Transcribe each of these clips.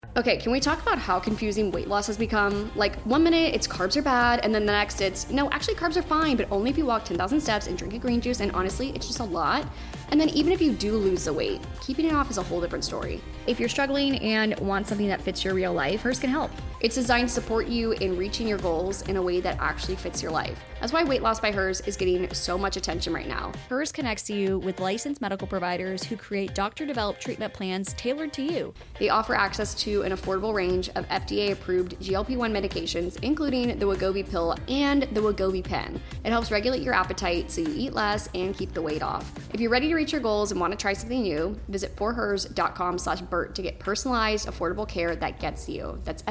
Okay, can we talk about how confusing weight loss has become? Like, 1 minute it's carbs are bad, and then the next it's, no, actually carbs are fine, but only if you walk 10,000 steps and drink a green juice, and honestly, it's just a lot. And then even if you do lose the weight, keeping it off is a whole different story. If you're struggling and want something that fits your real life, Hers can help. It's designed to support you in reaching your goals in a way that actually fits your life. That's why Weight Loss by Hers is getting so much attention right now. Hers connects you with licensed medical providers who create doctor-developed treatment plans tailored to you. They offer access to an affordable range of FDA-approved GLP-1 medications, including the Wegovy pill and the Wegovy pen. It helps regulate your appetite so you eat less and keep the weight off. If you're ready to reach your goals and want to try something new, visit forhers.com/Bert to get personalized, affordable care that gets you. That's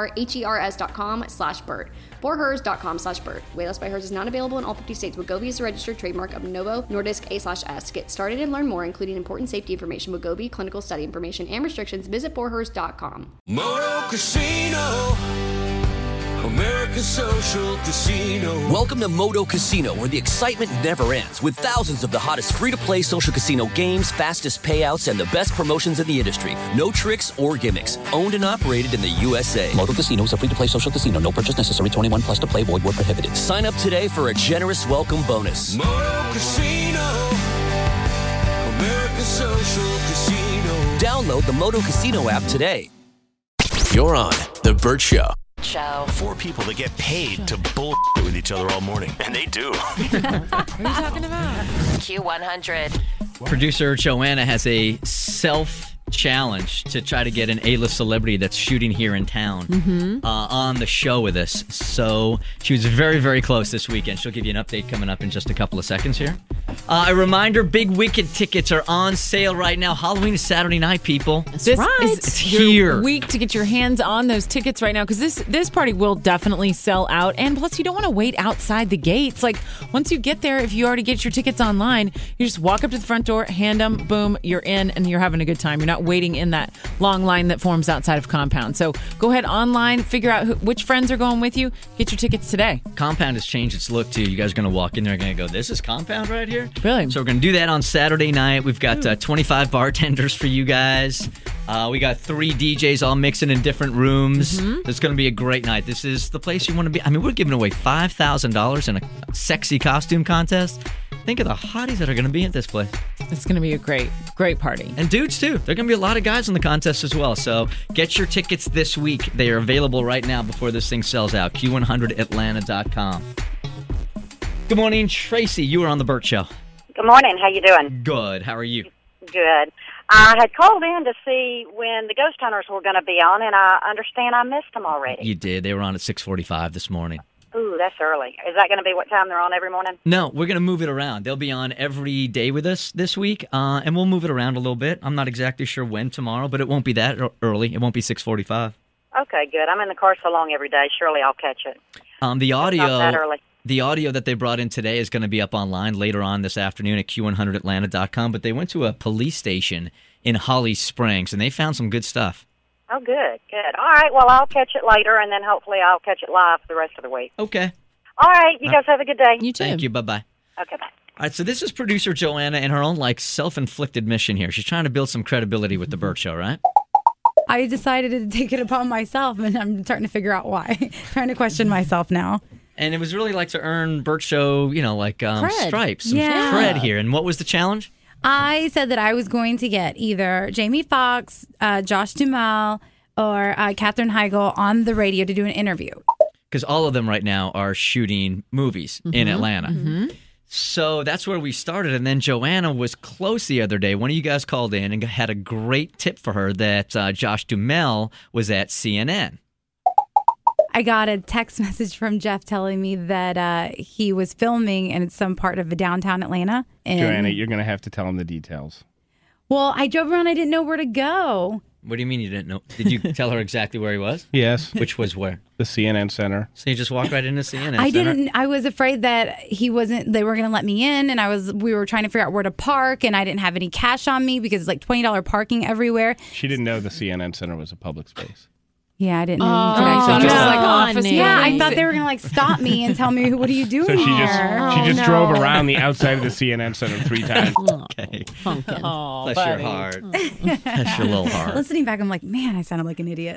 forhers.com/Bert. forhers.com/Bert. Weight Loss by Hers is not available in all 50 states. Wegovy is a registered trademark of Novo Nordisk A/S. To get started and learn more, including important safety information, Wegovy, clinical study information, and restrictions, visit forhers.com. Moto Casino, America's social casino. Welcome to Moto Casino, where the excitement never ends, with thousands of the hottest free-to-play social casino games, fastest payouts, and the best promotions in the industry. No tricks or gimmicks. Owned and operated in the USA. Moto Casino is a free-to-play social casino. No purchase necessary. 21 plus to play. Void where prohibited. Sign up today for a generous welcome bonus. Moto Casino, America's social casino. Download the Moto Casino app today. You're on The Bert Show. Four people that get paid to bull with each other all morning. And they do. What are you talking about? Q100. Producer Joanna has a self-challenge to try to get an A-list celebrity that's shooting here in town on the show with us. So she was very, very close this weekend. She'll give you an update coming up in just a couple of seconds here. A reminder, Big Wicked tickets are on sale right now. Halloween is Saturday night, people. That's this right. It's here. Week to get your hands on those tickets right now, because this party will definitely sell out. And plus, you don't want to wait outside the gates. Like, once you get there, if you already get your tickets online, you just walk up to the front door, hand them, boom, you're in, and you're having a good time. You're not waiting in that long line that forms outside of Compound. So go ahead online, figure out which friends are going with you, get your tickets today. Compound has changed its look, too. You guys are going to walk in there and going to go, this is Compound right here? Really? So we're going to do that on Saturday night. We've got 25 bartenders for you guys. We got 3 DJs all mixing in different rooms. It's going to be a great night. This is the place you want to be. I mean, we're giving away $5,000 in a sexy costume contest. Think of the hotties that are going to be at this place. It's going to be a great party. And dudes, too. There are going to be a lot of guys in the contest as well. So get your tickets this week. They are available right now before this thing sells out. Q100Atlanta.com. Good morning, Tracy. You were on The Bert Show. Good morning. How you doing? Good. How are you? Good. I had called in to see when the Ghost Hunters were going to be on, and I understand I missed them already. You did. They were on at 6:45 this morning. Ooh, that's early. Is that going to be what time they're on every morning? No, we're going to move it around. They'll be on every day with us this week, and we'll move it around a little bit. I'm not exactly sure when tomorrow, but it won't be that early. It won't be 6:45. Okay, good. I'm in the car so long every day. Surely I'll catch it. The audio. Not that early. The audio that they brought in today is going to be up online later on this afternoon at Q100Atlanta.com, but they went to a police station in Holly Springs, and they found some good stuff. Oh, good, good. All right, well, I'll catch it later, and then hopefully I'll catch it live the rest of the week. Okay. All right, you guys have a good day. You too. Thank you. Bye-bye. Okay, bye. All right, so this is producer Joanna in her own, self-inflicted mission here. She's trying to build some credibility with The Bert Show, right? I decided to take it upon myself, and I'm starting to figure out why. Trying to question myself now. And it was really to earn Bert Show, stripes, some cred here. And what was the challenge? I said that I was going to get either Jamie Foxx, Josh Duhamel, or Katherine Heigl on the radio to do an interview. Because all of them right now are shooting movies in Atlanta. So that's where we started. And then Joanna was close the other day. One of you guys called in and had a great tip for her that Josh Duhamel was at CNN. I got a text message from Jeff telling me that he was filming in some part of downtown Atlanta. Joanna, you're going to have to tell him the details. Well, I drove around. I didn't know where to go. What do you mean you didn't know? Did you tell her exactly where he was? Yes. Which was where? The CNN Center. So you just walked right into CNN I Center? didn't. I was afraid that he wasn't. They were going to let me in, and we were trying to figure out where to park, and I didn't have any cash on me because it's $20 parking everywhere. She didn't know the CNN Center was a public space. Yeah, I didn't know you Oh, could actually thought it do was that. like office Yeah, I buildings. thought they were gonna like stop me and tell me what are you doing So she here? just drove around the outside of the CNN Center 3 times. Okay. Oh, Bless your heart. Bless your little heart. Listening back, I'm like, man, I sounded like an idiot.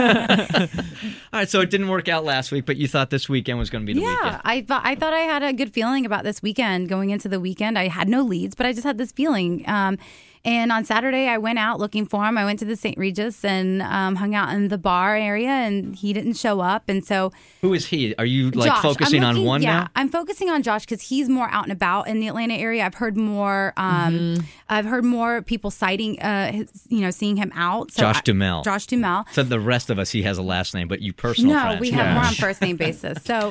All right, so it didn't work out last week, but you thought this weekend was going to be the weekend. I thought I had a good feeling about this weekend. Going into the weekend, I had no leads, but I just had this feeling. And on Saturday, I went out looking for him. I went to the St. Regis and hung out in the bar area, and he didn't show up. And so, Who is he? Are you Josh, focusing on one now? I'm focusing on Josh because he's more out and about in the Atlanta area. I've heard more. I've heard more people citing, seeing him out. So Josh Duhamel. Josh Duhamel. So the rest of us, he has a last name, but you personal No, friends. we have more on first name basis. So,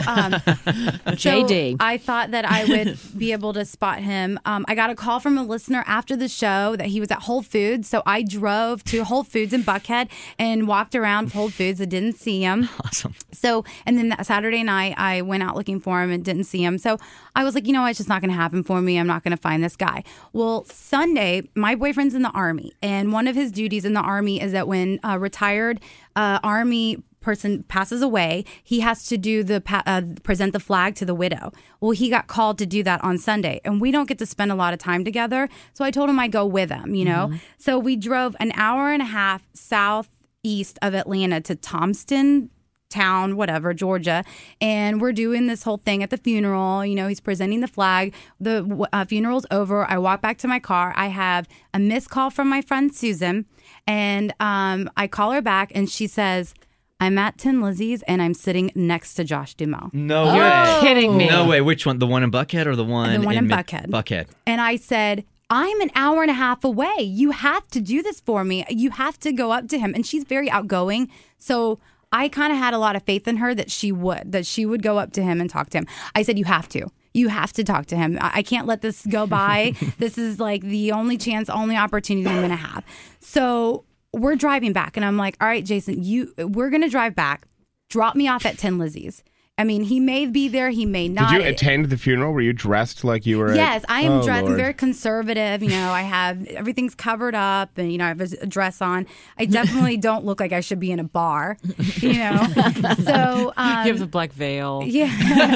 JD. I thought that I would be able to spot him. I got a call from a listener after the show that he was at Whole Foods. So I drove to Whole Foods in Buckhead and walked around Whole Foods. I didn't see him. Awesome. So, and then that Saturday night, I went out looking for him and didn't see him. So I was like, you know what? It's just not going to happen for me. I'm not going to find this guy. Well, Sunday, my boyfriend's in the Army. And one of his duties in the Army is that when a retired Army person passes away, he has to do present the flag to the widow. Well, he got called to do that on Sunday, and we don't get to spend a lot of time together. So I told him I'd go with him, you know? So we drove an hour and a half southeast of Atlanta to Thomaston town, whatever, Georgia. And we're doing this whole thing at the funeral. You know, he's presenting the flag. The funeral's over. I walk back to my car. I have a missed call from my friend Susan, and I call her back, and she says, I'm at Tin Lizzie's and I'm sitting next to Josh Duhamel. No way. You're kidding me. No way. Which one? The one in Buckhead or the one in Buckhead? Buckhead. And I said, I'm an hour and a half away. You have to do this for me. You have to go up to him. And she's very outgoing. So I kind of had a lot of faith in her that she would go up to him and talk to him. I said, you have to. You have to talk to him. I can't let this go by. This is like the only chance, only opportunity I'm going to have. So we're driving back, and I'm like, all right, Jason, we're going to drive back. Drop me off at Tin Lizzie's. I mean, he may be there, he may not. Did you attend the funeral? Were you dressed like you were? Yes, I am dressed. I'm Lord. very conservative. You know, I have everything's covered up, and I have a dress on. I definitely don't look like I should be in a bar. You know, so you have the black veil. Yeah.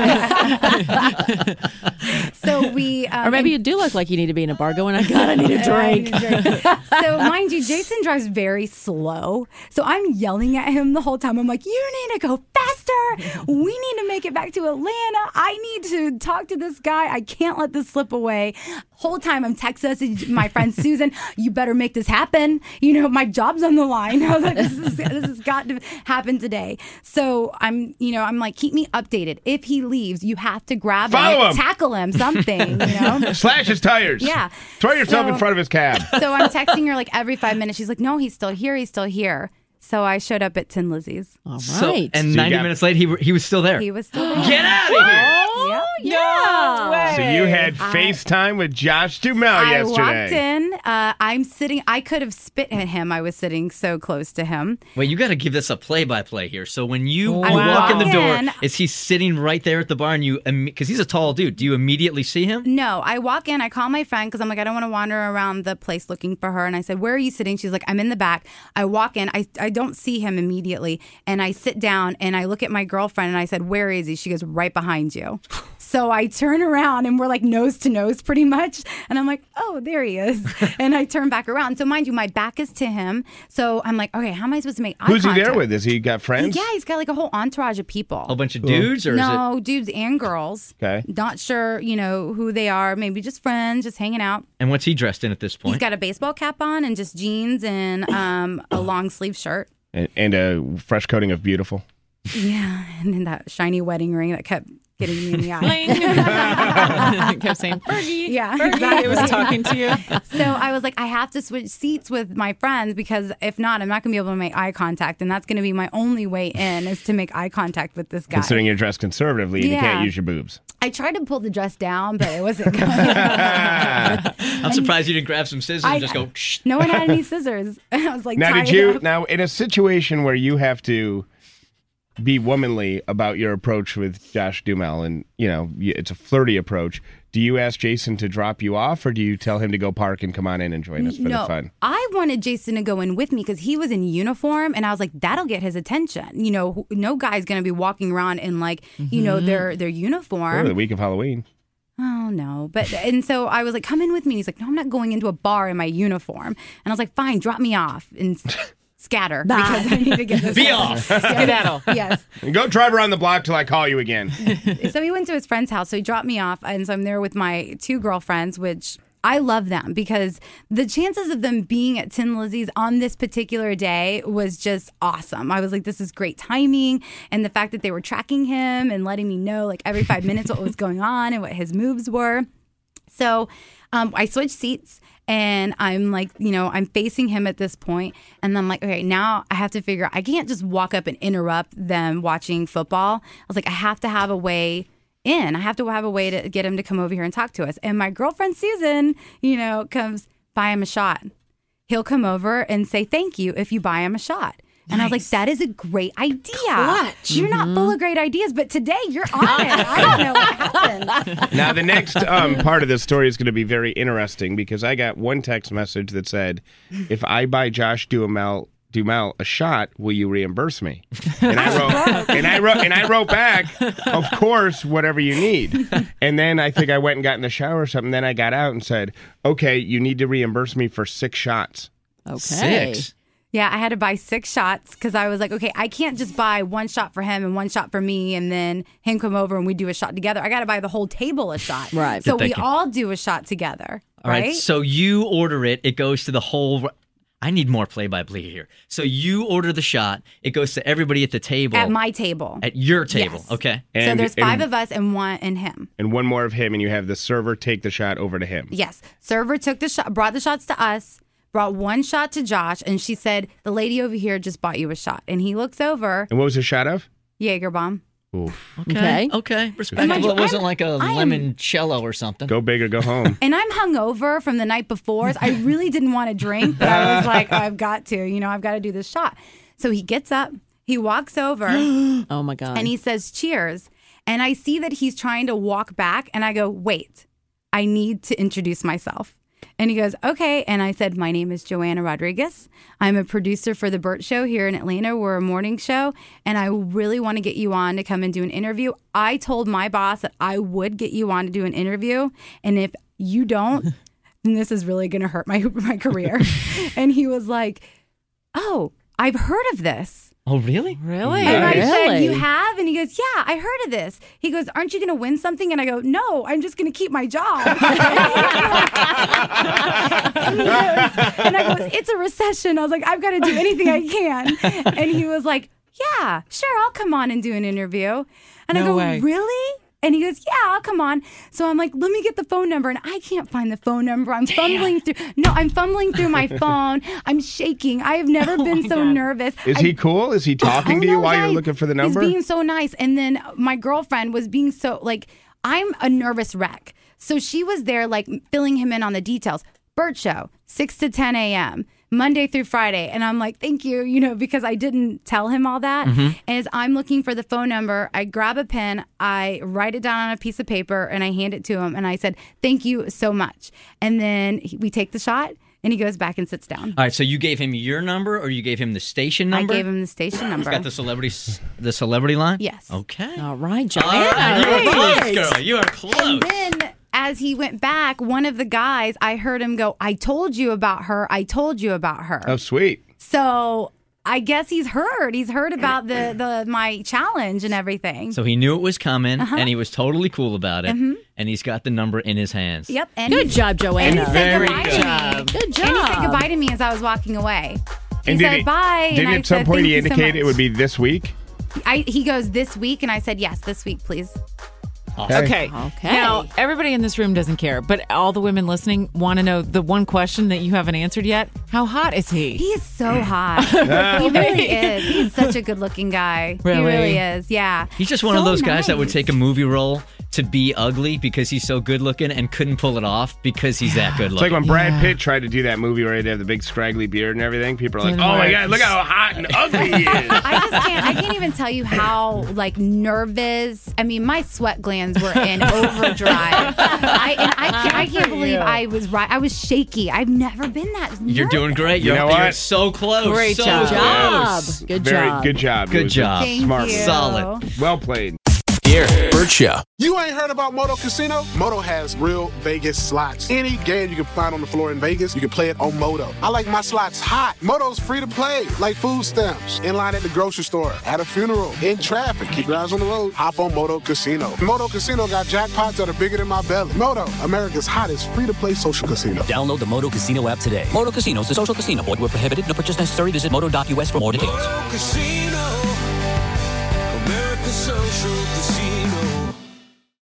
So we, or maybe you do look like you need to be in a bar. Going, I need a drink. So mind you, Jason drives very slow. So I'm yelling at him the whole time. I'm like, you need to go faster. We need to make it back to Atlanta. I need to talk to this guy. I can't let this slip away. Whole time I'm texting my friend Susan, you better make this happen. You know, my job's on the line. I was like, this has got to happen today. So I'm like, keep me updated. If he leaves, you have to grab him, tackle him, something, you know. Slash his tires. Yeah. Throw yourself in front of his cab. So I'm texting her like every 5 minutes. She's like, no, he's still here. He's still here. So I showed up at Tin Lizzie's. All right. So, and 90 minutes late, he was still there. He was still there. Get out of here! Yeah. So you had FaceTime with Josh Duhamel yesterday. I walked in. I'm sitting. I could have spit at him. I was sitting so close to him. Wait, you got to give this a play-by-play here. So when you walk in the door, is he sitting right there at the bar, and you, because he's a tall dude, do you immediately see him? No, I walk in. I call my friend because I'm like, I don't want to wander around the place looking for her. And I said, where are you sitting? She's like, I'm in the back. I walk in. I don't see him immediately, and I sit down and I look at my girlfriend and I said, where is he? She goes, right behind you. So I turn around and we're like nose to nose pretty much. And I'm like, oh, there he is. And I turn back around. So mind you, my back is to him. So I'm like, okay, how am I supposed to make eye Who's contact? he there with? Has he got friends? Yeah, he's got like a whole entourage of people. A bunch of dudes? Or No, is it... dudes and girls. Okay. Not sure, who they are. Maybe just friends, just hanging out. And what's he dressed in at this point? He's got a baseball cap on and just jeans and a long sleeve shirt. And a fresh coating of beautiful. Yeah, and then that shiny wedding ring that kept getting me in the eye. Kept saying, Fergie. Yeah, Fergie exactly. was talking to you. So I was like, I have to switch seats with my friends because if not, I'm not going to be able to make eye contact. And that's going to be my only way in is to make eye contact with this guy. Considering you're dressed conservatively and you can't use your boobs. I tried to pull the dress down, but it wasn't going. I'm surprised you didn't grab some scissors and just go, shh. No one had any scissors. I was like, now, tied up. Now, in a situation where you have to be womanly about your approach with Josh Duhamel, and it's a flirty approach, Do you ask Jason to drop you off, or do you tell him to go park and come on in and join us for the fun? I wanted Jason to go in with me because he was in uniform, and I was like, that'll get his attention. You know, no guy's going to be walking around in like, you know, their uniform. The week of Halloween. Oh, no. And so I was like, come in with me. And he's like, no, I'm not going into a bar in my uniform. And I was like, fine, drop me off and scatter because I need to get this. Be off. Skedaddle. Yes. Go drive around the block till I call you again. So he went to his friend's house. So he dropped me off. And so I'm there with my 2 girlfriends, which I love them because the chances of them being at Tin Lizzie's on this particular day was just awesome. I was like, this is great timing. And the fact that they were tracking him and letting me know like every 5 minutes what was going on and what his moves were. So I switched seats and I'm like, you know, I'm facing him at this point. And I'm like, okay, now I have to figure out, I can't just walk up and interrupt them watching football. I was like, I have to have a way in. I have to have a way to get him to come over here and talk to us. And my girlfriend, Susan, you know, comes, buy him a shot. He'll come over and say thank you if you buy him a shot. And I was like, that is a great idea. Clutch. You're not full of great ideas, but today you're on it. I don't know what happened. Now, the next part of this story is going to be very interesting because I got one text message that said, if I buy Josh Duhamel a shot, will you reimburse me? And I wrote back, of course, whatever you need. And then I think I went and got in the shower or something. Then I got out and said, okay, you need to reimburse me for 6 shots. Okay. 6? Yeah, I had to buy 6 shots because I was like, okay, I can't just buy 1 shot for him and 1 shot for me and then him come over and we do a shot together. I got to buy the whole table a shot. Right. So we all do a shot together. All right. So you order it. It goes to the whole... I need more play-by-play here. So you order the shot. It goes to everybody at the table. At my table. At your table. Yes. Okay. So there's 5 of us and 1 and him. And 1 more of him, and you have the server take the shot over to him. Yes. Server took the shot, brought the shots to us, brought 1 shot to Josh, and she said, the lady over here just bought you a shot. And he looks over. And what was the shot of? Jaeger bomb. Ooh. Okay. Respectable. It wasn't like a limoncello or something. Go big or go home. And I'm hungover from the night before. So I really didn't want to drink, but I was like, I've got to. You know, I've got to do this shot. So he gets up. He walks over. Oh, my God. And he says, cheers. And I see that he's trying to walk back. And I go, wait, I need to introduce myself. And he goes, okay. And I said, my name is Joanna Rodriguez. I'm a producer for The Burt Show here in Atlanta. We're a morning show. And I really want to get you on to come and do an interview. I told my boss that I would get you on to do an interview. And if you don't, then this is really going to hurt my career. And he was like, oh, I've heard of this. Oh, really? Really? And I said, you have? And he goes, yeah, I heard of this. He goes, aren't you going to win something? And I go, no, I'm just going to keep my job. And I go, it's a recession. I was like, I've got to do anything I can. And he was like, yeah, sure, I'll come on and do an interview. And I go, really? And he goes, yeah, I'll come on. So I'm like, let me get the phone number. And I can't find the phone number. I'm fumbling through my phone. I'm shaking. I have never been so nervous. Is he cool? Is he talking to you while you're looking for the number? He's being so nice. And then my girlfriend was being so, like, I'm a nervous wreck. So she was there, like, filling him in on the details. Burt Show, 6 to 10 a.m., Monday through Friday. And I'm like, thank you, you know, because I didn't tell him all that. And as I'm looking for the phone number, I grab a pen, I write it down on a piece of paper, and I hand it to him. And I said, thank you so much. And then we take the shot, and he goes back and sits down. All right, so you gave him your number, or you gave him the station number? I gave him the station number. He's got the celebrity line? Yes. Okay. All right, Joanna. All right. You are close, girl. You are close. And then as he went back, one of the guys, I heard him go, I told you about her. I told you about her. Oh, sweet. So I guess he's heard. He's heard about the my challenge and everything. So he knew it was coming, and he was totally cool about it. And he's got the number in his hands. Yep. And Good job, Joanna. And he said goodbye to me. Good job. And he said goodbye to me as I was walking away. He And said bye. Did and he I at some said, point "Thank he you so indicate it much." would be this week? He goes, this week? And I said, yes, this week, please. Okay. Now, everybody in this room doesn't care, but all the women listening want to know the one question that you haven't answered yet. How hot is he? He is so hot. He really is. He's such a good-looking guy. Really? He really is. Yeah. He's just one of those guys that would take a movie role to be ugly because he's so good looking and couldn't pull it off because he's that good It's looking. like when Brad Pitt tried to do that movie where he'd have the big scraggly beard and everything. People are like, "Oh my God, look how hot and ugly he is." I can't even tell you how nervous. I mean, my sweat glands were in overdrive. I can't believe I was right. I was shaky. I've never been that nervous. You're doing great. You know You're what? so close. Great so job. close. Good Very job. good job. Good It was job. Thank Smart. you. Solid. Well played. Here, Bert Show. You ain't heard about Moto Casino? Moto has real Vegas slots. Any game you can find on the floor in Vegas, you can play it on Moto. I like my slots hot. Moto's free to play, like food stamps, in line at the grocery store, at a funeral, in traffic. Keep your eyes on the road. Hop on Moto Casino. Moto Casino got jackpots that are bigger than my belly. Moto, America's hottest free-to-play social casino. Download the Moto Casino app today. Moto Casino is a social casino. Void where prohibited. No purchase necessary. Visit moto.us for more details. Moto Casino, America's social casino.